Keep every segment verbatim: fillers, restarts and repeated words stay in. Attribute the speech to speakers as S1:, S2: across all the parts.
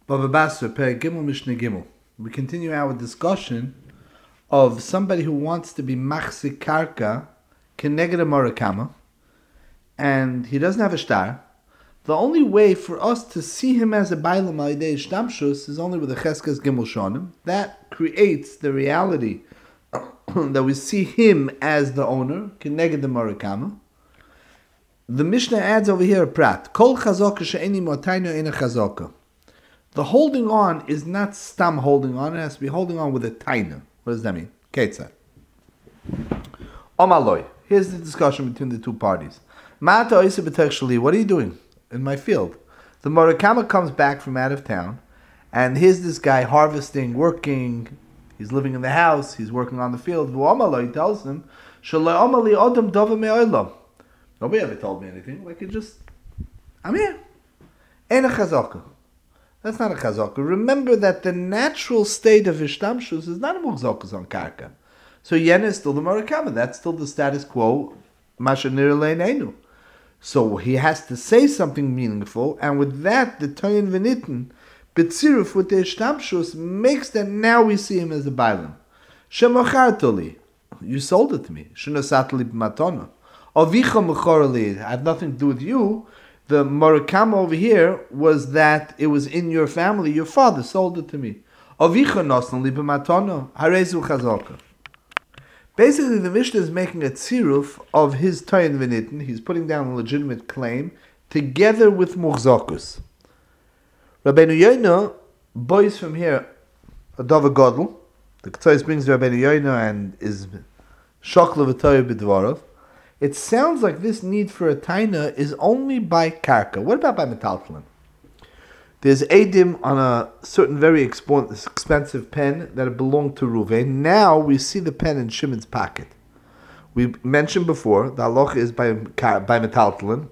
S1: Bava Basra, Perek Gimel, Mishnah Gimel. We continue our discussion of somebody who wants to be machzik karka keneged a morakama, and he doesn't have a shtar. The only way for us to see him as a bailam alidei shtamshus is only with a cheskes gimel shonim. That creates the reality that we see him as the owner keneged the morakama. The Mishnah adds over here a prat. Kol chazaka she'eni motaino ena chazaka. The holding on is not stam holding on, it has to be holding on with a taina. What does that mean? Ketzah. Omaloi. Here's the discussion between the two parties. Ma'ata oisa b'tech shali. What are you doing in my field? The Morakama comes back from out of town, and here's this guy harvesting, working, he's living in the house, he's working on the field. Omaloi tells him, Shalai omali odam dova me'olam. Nobody ever told me anything. Like, it just, I'm here. Ein a chazaka. That's not a chazaka. Remember that the natural state of ishtamshus is not a muhzakas on karka. So yen is still the morakama. That's still the status quo. Mashanir le'neinu. So he has to say something meaningful, and with that, the toyin v'nitin, betziruf with the ishtamshus, makes that now we see him as a bailam. Shemachartoli. You sold it to me. Shunasatli b'matona. Avicha mechorali. I have nothing to do with you. The Morakama over here was that it was in your family. Your father sold it to me. Avicha nosnan li b'matona harezu chazaka. Basically, the Mishnah is making a tziruf of his toyin v'nitin. He's putting down a legitimate claim together with muhzakus. Rabbeinu Yoina boys from here a dava godel. The Ketzos brings Rabbeinu Yoina and is shokla v'toy b'dvarav. It sounds like this need for a taina is only by karka. What about by metaltalin? There's edim on a certain very expensive pen that belonged to Ruvain. Now we see the pen in Shimon's pocket. We mentioned before, the halacha is by, by metaltalin.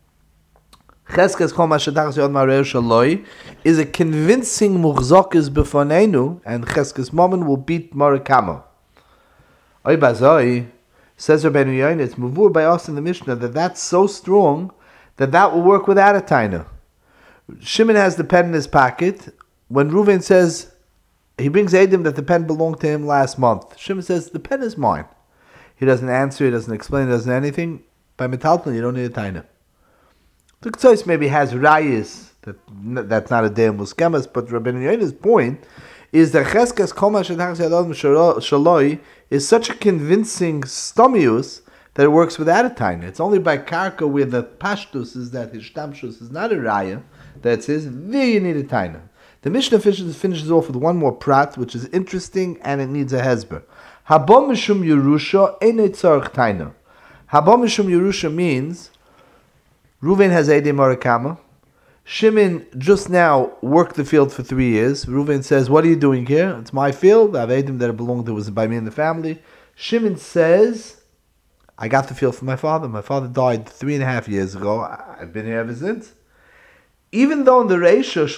S1: Cheskes kol mashadach ziyod marer shaloi is a convincing muhzokis b'fonenu, and Cheskes Mammon will beat Morakama. Oy bazoi. Says Rabbeinu Yoina, it's muvur by us in the Mishnah that that's so strong that that will work without a taina. Shimon has the pen in his pocket. When Reuven says, he brings Edim that the pen belonged to him last month. Shimon says, the pen is mine. He doesn't answer, he doesn't explain, he doesn't anything. By metaltalin, you don't need a taina. The Ketzos maybe has rayis, that, that's not a day of muskemas, but Rabbeinu Yoina's point is that Cheskes Kol Mashadach Ziyadot Shaloi is such a convincing stomius that it works without a taina. It's only by karka where the pashtus is that his shtamshus is not a raya, that says, there you need a taina. The Mishnah finishes, finishes off with one more prat, which is interesting and it needs a hezber. Habom Mishum Yerusha Einei Tzarech Taina. Habom Mishum Yerusha means Reuven has Eidei Morakama. Shimon just now worked the field for three years. Reuven says, what are you doing here? It's my field. I have Edim that it belonged to, was by me and the family. Shimon says, I got the field from my father. My father died three and a half years ago. I've been here ever since. Even though in the Reisha,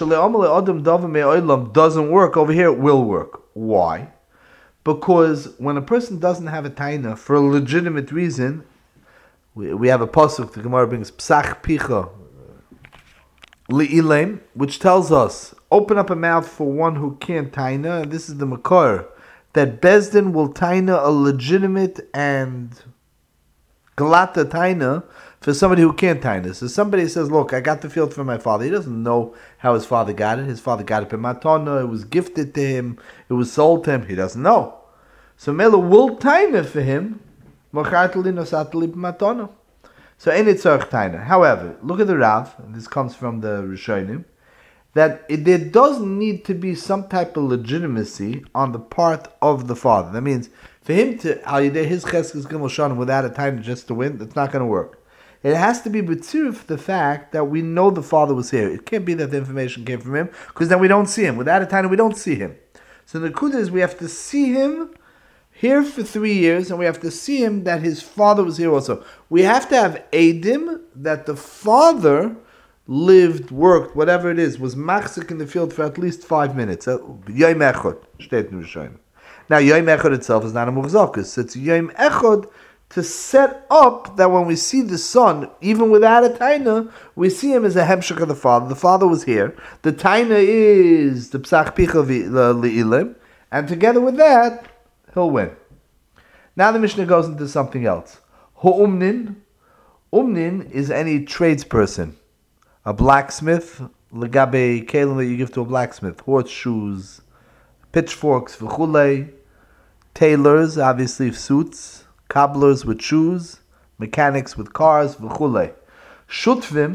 S1: doesn't work, over here it will work. Why? Because when a person doesn't have a taina for a legitimate reason, we, we have a pasuk, the Gemara brings, Psach Picha, Li'ilem, which tells us, open up a mouth for one who can't taina, and this is the makor, that Bezdin will taina a legitimate and galata taina for somebody who can't taina. So somebody says, look, I got the field from my father. He doesn't know how his father got it. His father got it by matana, it was gifted to him, it was sold to him. He doesn't know. So Mela will taina for him, mochatli nosatli b'matana. So ain't it tzarech taina. However, look at the Rav, and this comes from the Rishonim, that it, there does need to be some type of legitimacy on the part of the father. That means for him to al yidei his cheskes gimel shanim without a taina just to win, that's not going to work. It has to be b'tziruf for the fact that we know the father was here. It can't be that the information came from him, because then we don't see him. Without a taina, we don't see him. So the kudah is we have to see him here for three years, and we have to see him that his father was here also. We have to have edim that the father lived, worked, whatever it is, was machzik in the field for at least five minutes. Yom echad, steht in Rishonim. Now, Yom echad itself is not a muhzakus. It's Yom echad to set up that when we see the son, even without a taina, we see him as a hemshech of the father. The father was here. The taina is the psach picha li'ilim, and together with that, he'll win. Now the Mishnah goes into something else. Hu'umnin. Umnin is any tradesperson. A blacksmith, legabe kelim that you give to a blacksmith. Horseshoes, pitchforks, v'chulei. Tailors, obviously suits. Cobblers with shoes. Mechanics with cars, v'chulei. Shutvim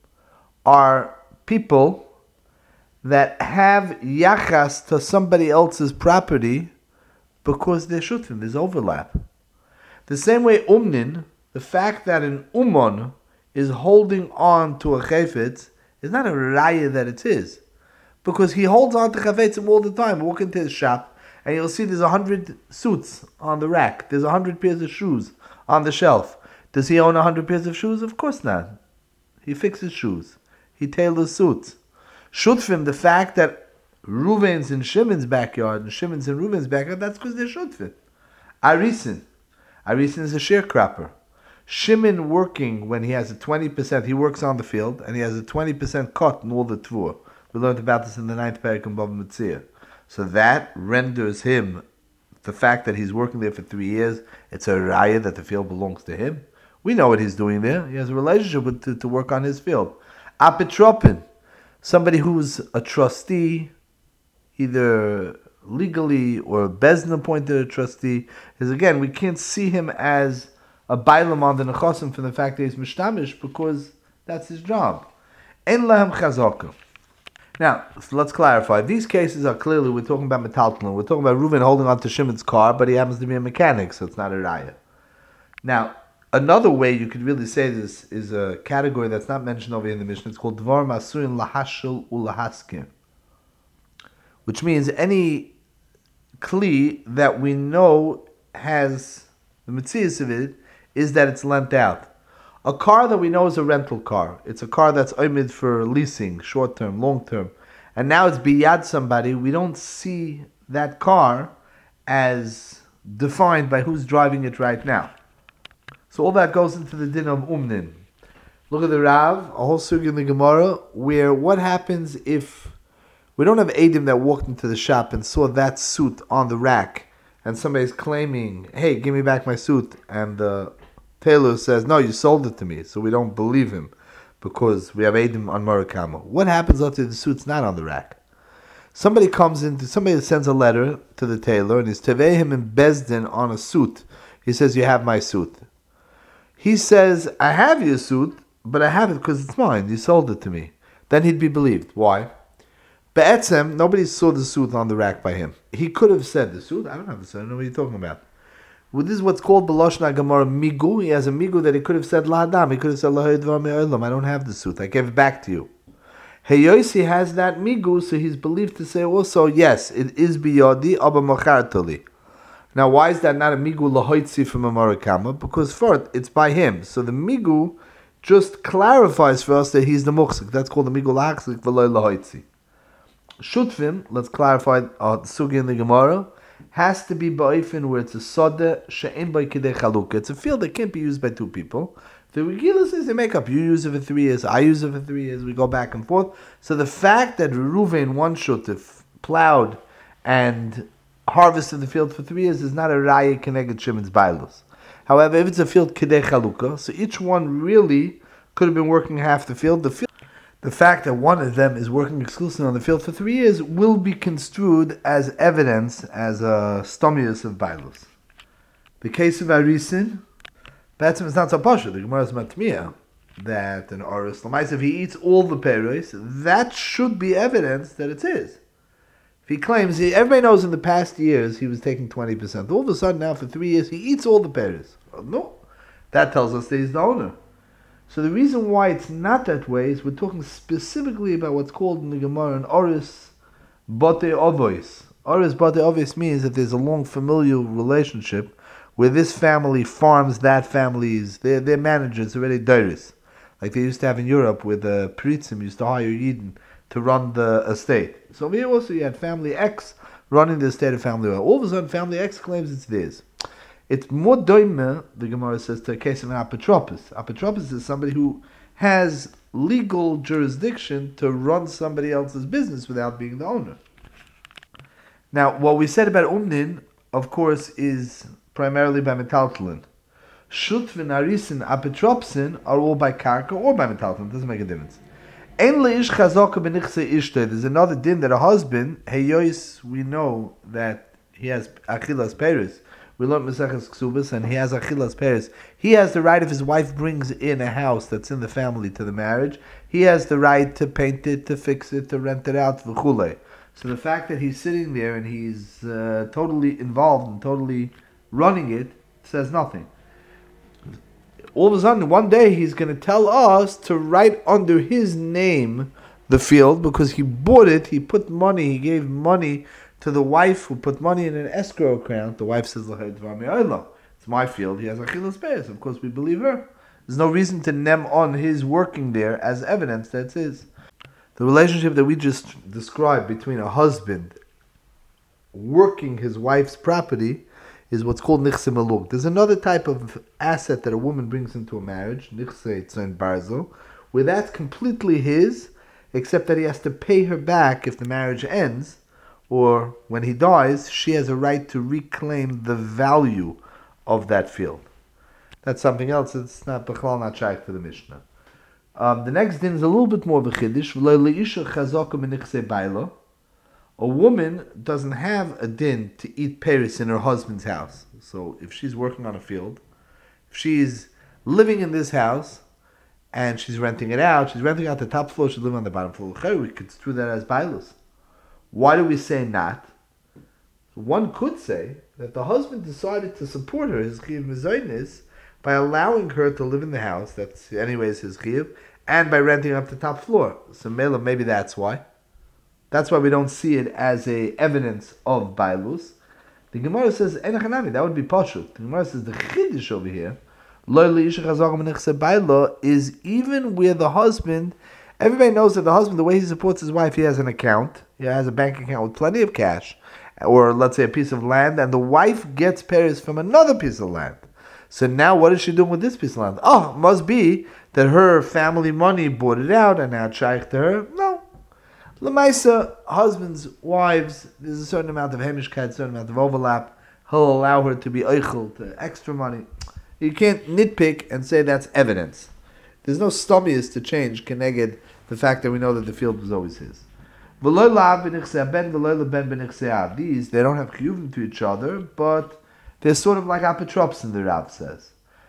S1: are people that have yachas to somebody else's property because they're shutvim. There's overlap. The same way umnin, the fact that an umon is holding on to a chayfetz is not a raya that it's his. Because he holds on to chayfetzim all the time. Walk into his shop and you'll see there's a hundred suits on the rack. There's a hundred pairs of shoes on the shelf. Does he own a hundred pairs of shoes? Of course not. He fixes shoes. He tailors suits. Shutfim, the fact that Ruven's in Shimon's backyard and Shimon's in Ruven's backyard, that's because they're shutfim. Arisin. Arisin is a sharecropper. Shimon working when he has a twenty percent, he works on the field, and he has a twenty percent cut in all the tvur. We learned about this in the ninth parak in Bava Metzia. So that renders him, the fact that he's working there for three years, it's a raya that the field belongs to him. We know what he's doing there. He has a relationship with, to, to work on his field. Apetropin, somebody who's a trustee, either legally or Bezdin appointed a trustee, is again, we can't see him as a bailam on the nechosim from the fact that he's mishtamish because that's his job. En lahem chazaka. Now, so let's clarify. These cases are clearly, we're talking about metaltalin. We're talking about Reuven holding on to Shimon's car, but he happens to be a mechanic, so it's not a raya. Now, another way you could really say this is a category that's not mentioned over here in the Mishnah. It's called dvar masurin lahashil ulahaskim, which means any kli that we know has the mitzias of it is that it's lent out. A car that we know is a rental car. It's a car that's oimid for leasing, short term, long term. And now it's biyad somebody. We don't see that car as defined by who's driving it right now. So all that goes into the din of umnin. Look at the Rav, a whole sugi in the Gemara, where what happens if we don't have Adim that walked into the shop and saw that suit on the rack, and somebody's claiming, hey, give me back my suit, and the tailor says, no, you sold it to me, so we don't believe him, because we have Adim on Murakama. What happens after the suit's not on the rack? Somebody comes into, somebody sends a letter to the tailor, and he's tevei him in Bezdin on a suit. He says, you have my suit. He says, I have your suit, but I have it because it's mine. You sold it to me. Then he'd be believed. Why? Be'etzem, nobody saw the suit on the rack by him. He could have said, the suit? I don't have the suit. I don't know what you're talking about. Well, this is what's called B'Loshna Gemara Migu. He has a Migu that he could have said La'adam. He could have said Lahoi Dvar Me'olam. I don't have the suit. I gave it back to you. Heyosi has that Migu, so he's believed to say also, yes, it is Biyodi, Abba Mochartoli. Now, why is that not a migu lahoitzi from a Murakama? Because first, it's by him. So the migu just clarifies for us that he's the muksik. That's called the migu lahachzik v'loy lahoitzi. Shutvim, let's clarify uh, the sugi in the Gemara, has to be ba'ifin where it's a soda she'en by kidei chalukah. It's a field that can't be used by two people. The Regila says they make up. You use it for three years, I use it for three years, we go back and forth. So the fact that Reuven, one shutif, plowed and harvested the field for three years is not a raya keneged Shimon's bailos. However, if it's a field kidei chalukah, so each one really could have been working half the field. The field, the fact that one of them is working exclusively on the field for three years will be construed as evidence, as a stomius of bailos. The case of Arisin, Batsim is not so pasha. The Gemara is matmiyah that an oris lamais, if he eats all the peros, that should be evidence that it's his. If he claims, he, everybody knows in the past years he was taking twenty percent. All of a sudden now for three years he eats all the pears. Well, no. That tells us that he's the owner. So the reason why it's not that way is we're talking specifically about what's called in the Gemara an oris bate ovois. Oris bate ovois means that there's a long familial relationship where this family farms that family's, their, their managers already dairis. Like they used to have in Europe where the Pritzim used to hire Yidden to run the estate. So here also you had family X running the estate of family Y. All of a sudden family X claims it's theirs. It's more doime, the Gemara says, to a case of an apotropos. Apotropos is somebody who has legal jurisdiction to run somebody else's business without being the owner. Now, what we said about umnin, of course, is primarily by metaltalin. Shutvin, arisin, apotropsin are all by karka or by metaltalin. It doesn't make a difference. Ein leish chazaka benichse ishte. There's another din that a husband, heyois, we know that he has achilas peris. We learned Maseches Ksubas, and he has achilas peris. He has the right, if his wife brings in a house that's in the family to the marriage, he has the right to paint it, to fix it, to rent it out, v'chule. So the fact that he's sitting there and he's uh, totally involved and totally running it says nothing. All of a sudden, one day he's going to tell us to write under his name the field because he bought it, he put money, he gave money to the wife who put money in an escrow account. The wife says, it's my field, he has achilas peris. Of course, we believe her. There's no reason to nem on his working there as evidence that's his. The relationship that we just described between a husband working his wife's property is what's called nichse melug. There's another type of asset that a woman brings into a marriage, nichse tzon barzel, where that's completely his, except that he has to pay her back if the marriage ends, or when he dies, she has a right to reclaim the value of that field. That's something else. It's not bechlal, not shaykh to the Mishnah. Um, the next din is a little bit more of a chiddush. A woman doesn't have a din to eat peris in her husband's house. So if she's working on a field, if she's living in this house and she's renting it out, she's renting out the top floor, she's living on the bottom floor. We could construe that as bailus. Why do we say not? One could say that the husband decided to support her, his chiyuv mezainis, by allowing her to live in the house, that's anyways his chiyuv, and by renting up the top floor. So maybe that's why. That's why we don't see it as a evidence of bailus. The Gemara says, Enachanami, that would be pashut. The Gemara says, the chiddush over here, is even where the husband, everybody knows that the husband, the way he supports his wife, he has an account, he has a bank account with plenty of cash, or let's say a piece of land, and the wife gets peris from another piece of land. So now what is she doing with this piece of land? Oh, it must be that her family money bought it out and now it's shaykh to her. No. Lemaisa, husbands, wives, there's a certain amount of hemishkeit, a certain amount of overlap. He'll allow her to be eichel, to extra money. You can't nitpick and say that's evidence. There's no stomachs to change keneged the fact that we know that the field was always his. These, they don't have chiyuvim to each other, but they're sort of like apotropsin, the Rav says.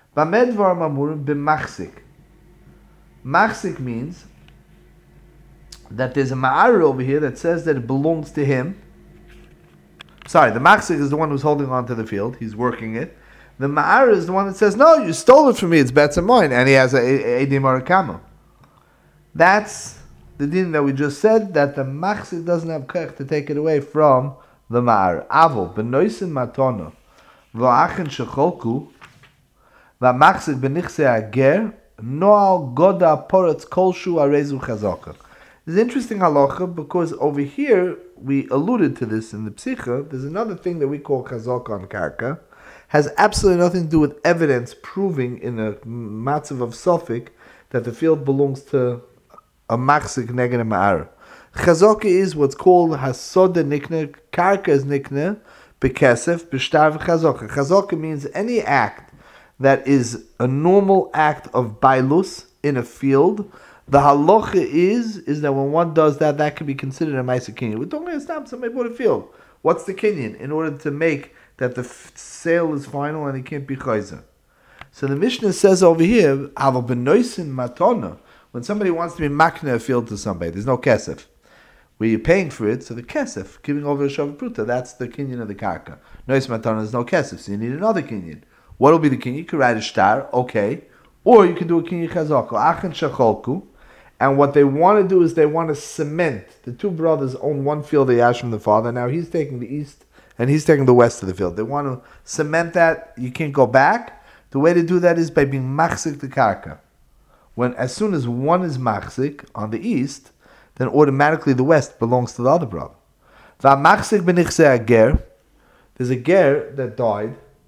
S1: Machzik means that there's a ma'ar over here that says that it belongs to him. Sorry, the machzik is the one who's holding on to the field. He's working it. The ma'ar is the one that says, no, you stole it from me. It's better mine. And he has a edim arakama. That's the din that we just said, that the machzik doesn't have kach to take it away from the ma'ar. Avol, benoisin matona, v'achin shecholku, v'machzik benichse ager, noal goda poretz kolshu arezu chazaka. It's an interesting halacha because over here, we alluded to this in the psicha, there's another thing that we call chazaka on karka, has absolutely nothing to do with evidence proving in a matzav of Suffolk that the field belongs to a machzik neged ma'ar. Chazaka is what's called hasoda nikne, karka is nikne, bekesef, b'shtar v'chazaka. Chazaka means any act that is a normal act of bailus in a field. The halacha is is that when one does that, that can be considered a ma'aser kinyan. We're talking about somebody bought a field. What's the kinyan? In order to make that the f- sale is final and it can't be chayzer. So the Mishnah says over here, aval benoisin matona. When somebody wants to be makna a field to somebody, there's no kesef. Where you're paying for it, so the kesef, giving over a shav pruta, that's the kinyan of the karka. Nois matona, there's no kesef, so you need another kinyan. What will be the kinyan? You can write a shtar, okay. Or you can do a kinyan chazaka, achin shacholku. And what they want to do is they want to cement. The two brothers own one field of yash from the father. Now he's taking the east and he's taking the west of the field. They want to cement that. You can't go back. The way to do that is by being machzik the karka. When as soon as one is machzik on the east, then automatically the west belongs to the other brother. There's a ger that died.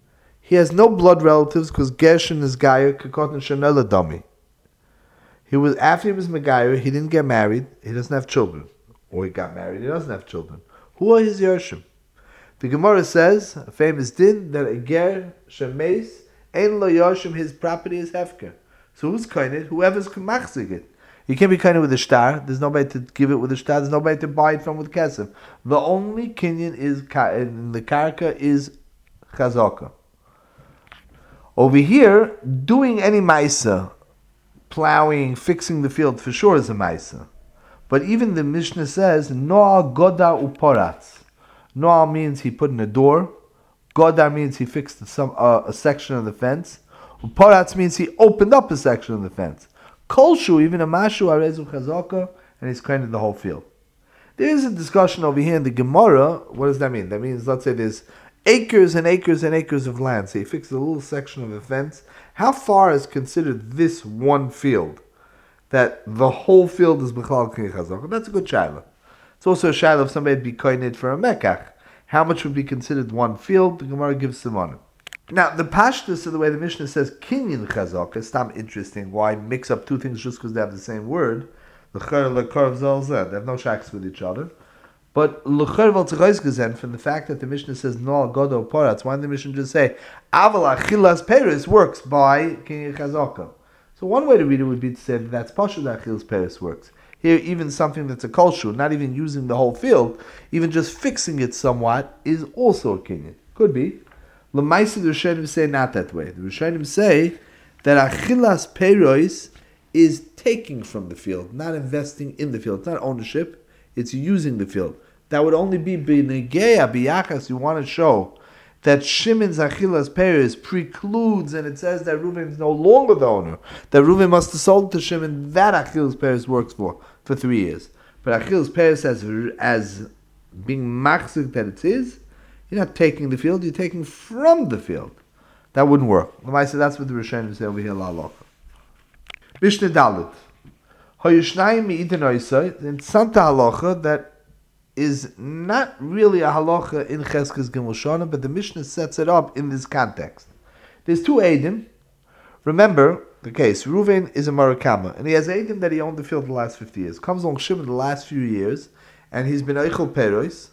S1: He has no blood relatives because Gershon is Gayer Kekotin Shanela Dami. He was after he was Megayer, he didn't get married, he doesn't have children. Or he got married, he doesn't have children. Who are his Yershim? The Gemara says, a famous din, that a Ger Shemeis, Ein Lo Yershim, his property is Hefker. So who's koined? Whoever's machzig it. You can't be koined with a star, there's nobody to give it with a star, there's nobody to buy it from with kesef. The only kinyan is, in the karka is chazaka. Over here, doing any maisa, plowing, fixing the field, for sure is a maisa. But even the Mishnah says, Noah goda uporatz. Noah means he put in a door. Goda means he fixed some uh, a section of the fence. Uporatz means he opened up a section of the fence. Kolshu, even a mashu arezu chazaka, and he's kind of the whole field. There is a discussion over here in the Gemara. What does that mean? That means, let's say there's acres and acres and acres of land. So he fixed a little section of a fence. How far is considered this one field? That the whole field is B'chlal K'nei Chazaka. That's a good shaila. It's also a shaila if somebody would be koined for a mekach. How much would be considered one field? The Gemara gives simanim. Now, the pashtus of the way the Mishnah says Kinyan Chazaka is tam interesting. Why mix up two things just because they have the same word? L'cher l'kor v'zolzeh. They have no shaks with each other. But l'cher v'altzechois gezen, from the fact that the Mishnah says no godo poratz, why did the Mishnah just say aval achilas peris works by Kinyan Chazaka? So one way to read it would be to say that that's Pasha that Achilles Peres works. Here, even something that's a kolshu, not even using the whole field, even just fixing it somewhat, is also a kinyan. Could be. L'maisi, the Rishonim say not that way. The Rishonim say that Achilas Peres is taking from the field, not investing in the field. It's not ownership, it's using the field. That would only be b'negeya, b'yachas, you want to show that Shimon's Achilas Peres precludes, and it says that Reuven is no longer the owner, that Reuven must have sold to Shimon, that Achilas Peres works for, for three years. But Achilas Peres as, as being machzik that it is, you're not taking the field, you're taking from the field. That wouldn't work. So that's what the Rishonim say over here, La Locha. Mishnah Dalit. Hoyushnayim mi'iten oisai, in Santa Halacha, that is not really a halacha in Cheskes Gimel Shana, but the Mishnah sets it up in this context. There's two Eidim. Remember the case. Reuven is a Marakama, and he has Eidim that he owned the field the last fifty years. Comes along Shimon the last few years, and he's been Eichel Peros.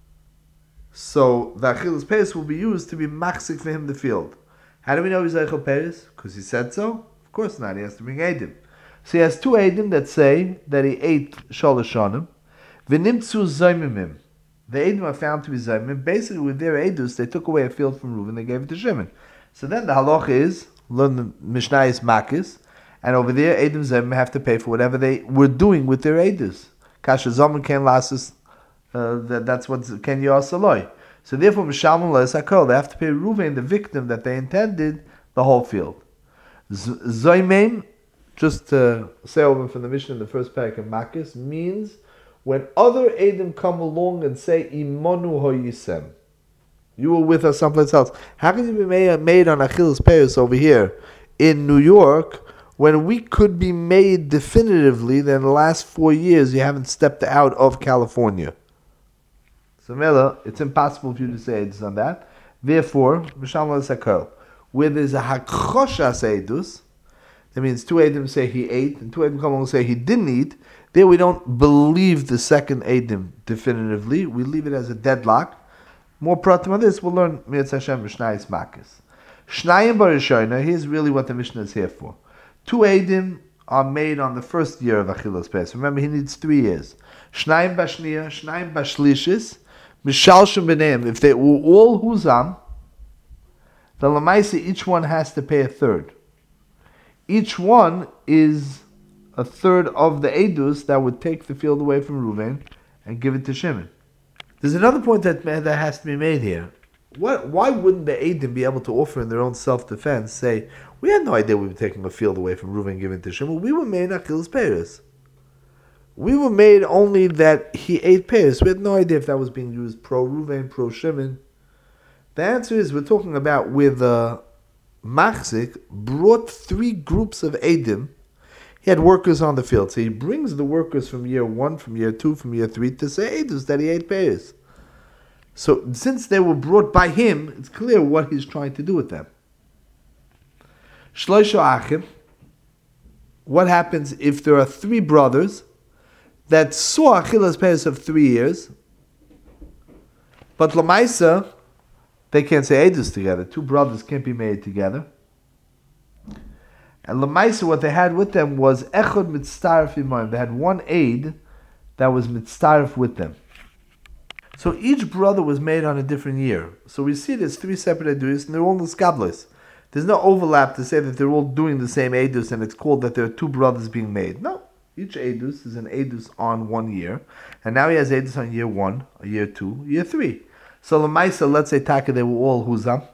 S1: So the Achilas Peres will be used to be machzik for him the field. How do we know he's Eichel Peres? Because he said so? Of course not. He has to bring Eidim. So he has two Eidim that say that he ate Shalosh Shanim. V'nimtzu zaymimim. The Eidim are found to be zaymim. Basically, with their Eidus, they took away a field from Reuven, they gave it to Shimon. So then the halach is, learn the Mishnah is makis, and over there, Eidim zaymim have to pay for whatever they were doing with their Eidus. Kasha zamen ken lasis, that, that's what ken yasaloi. So therefore, Mishalman leis hakol, they have to pay Reuven, the victim that they intended, the whole field. Zaymim, just to say over from the Mishnah in the first parak in makis, means when other Eidim come along and say, Imonu hoyisem, you were with us someplace else. How can you be made, made on Achilas Peres over here in New York when we could be made definitively that in the last four years you haven't stepped out of California? So Mela, it's impossible for you to say Eidus on that. Therefore, Mishal Sakal, where there's a Hakchoshas Eidus, that means two Eidim say he ate, and two Eidim come along and say he didn't eat. There we don't believe the second Eidim definitively. We leave it as a deadlock. More pratim on this, we'll learn Mi'etz Hashem Mishnayis Makis. Shnayim Barishoyna, here's really what the Mishnah is here for. Two Eidim are made on the first year of Achilas Peres. Remember, he needs three years. Shnayim Bashniya, Shnayim Bashlishis, Mishalshim B'neim. If they were all Huzam, the Lamaisi, each one has to pay a third. Each one is a third of the Eidus that would take the field away from Reuven and give it to Shimon. There's another point that that has to be made here. What? Why wouldn't the Eidim be able to offer in their own self-defense, say, we had no idea we were taking a field away from Reuven and giving it to Shimon. We were made Achilas Peres. We were made only that he ate Peres. We had no idea if that was being used pro-Reuven, pro-Shimon. The answer is, we're talking about where the Machzik brought three groups of Eidim. He had workers on the field. So he brings the workers from year one, from year two, from year three to say Eidus that he ate Peres. So since they were brought by him, it's clear what he's trying to do with them. Shloisha achim. What happens if there are three brothers that saw Achilas Peres of three years, but Lamaisa, they can't say Edus together. Two brothers can't be made together. And Lamaisa, what they had with them was Echod Mitztaref Imayim. They had one aid that was Mitztaref with them. So each brother was made on a different year. So we see there's three separate Edus, and they're all Niskablis. There's no overlap to say that they're all doing the same Edus, and it's called that there are two brothers being made. No. Each Edus is an Edus on one year. And now he has Edus on year one, year two, year three. So Lamaisa, let's say Taka, they were all Huzam.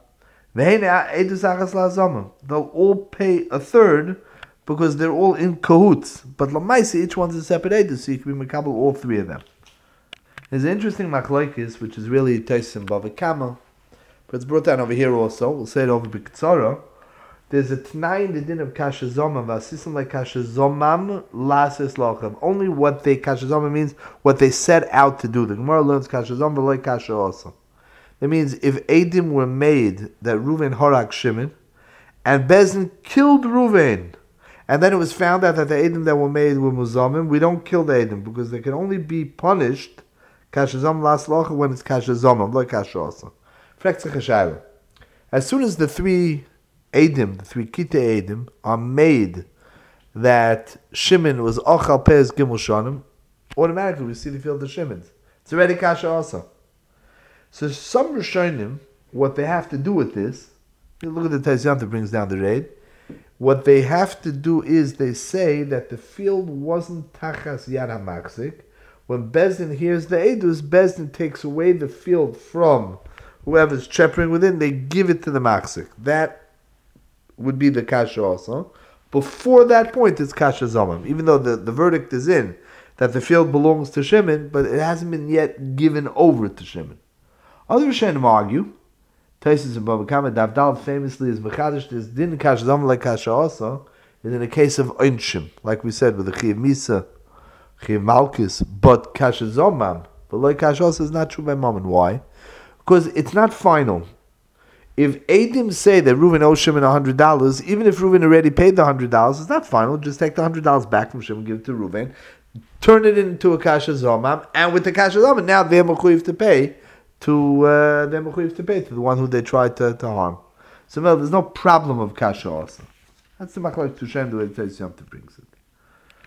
S1: They'll all pay a third because they're all in cahoots. But Lamaisa, each one's a separate Edus, so you can be Makabel all three of them. There's an interesting machlokes, which is really Taisim Bava Kama, but it's brought down over here also. We'll say it over B'Kitzara. There's a T'nai in the din of Kasha Zomam, Vasisim like Kasha Zomam, Lasis Lochem. Only what they, Kasha Zomam means what they set out to do. The Gemara learns Kasha Zomam, but like Kasha also. That means if Edim were made that Reuven Horak Shimon, and Bezin killed Reuven, and then it was found out that the Edim that were made were Muzamim, we don't kill the Edim, because they can only be punished, Kasha Zomam Las Lochem, when it's Kasha Zomam, like Kasha also. As soon as the three Edim, the three Kita Edim, are made that Shimon was Ochal Pez Gimel Shonim, automatically we see the field of Shimon. It's already Kasha also. So some Rishonim, what they have to do with this, look at the Taisyant that brings down the raid, what they have to do is they say that the field wasn't Tachas Yad HaMachzik. When Bezdin hears the Edus, Bezdin takes away the field from whoever's cheppering within, they give it to the Machzik. That would be the Kasha also. Before that point, it's Kasha Zomam. Even though the, the verdict is in that the field belongs to Shimon, but it hasn't been yet given over to Shimon. Other Rishonim argue, Taisus and Bava Kama, Davdal famously is Mechadish, this din Kasha Zomam like Kasha also, is in a case of Einshim, like we said, with the Chiv Misa, Chiv Malkis, but Kasha Zomam, but like Kasha also is not true by Mammon. Why? Because it's not final. If Edim say that Reuven owes Shimon one hundred dollars, even if Reuven already paid the one hundred dollars, it's not final. Just take the one hundred dollars back from Shimon, give it to Reuven, turn it into a Kasha Zomam, and with the Kasha Zomam, now they're mechuyev to pay to uh, they're mechuyev to pay to the one who they tried to, to harm. So well, there's no problem of Kasha also. That's the machlok to Shem the way the Taisyam brings it.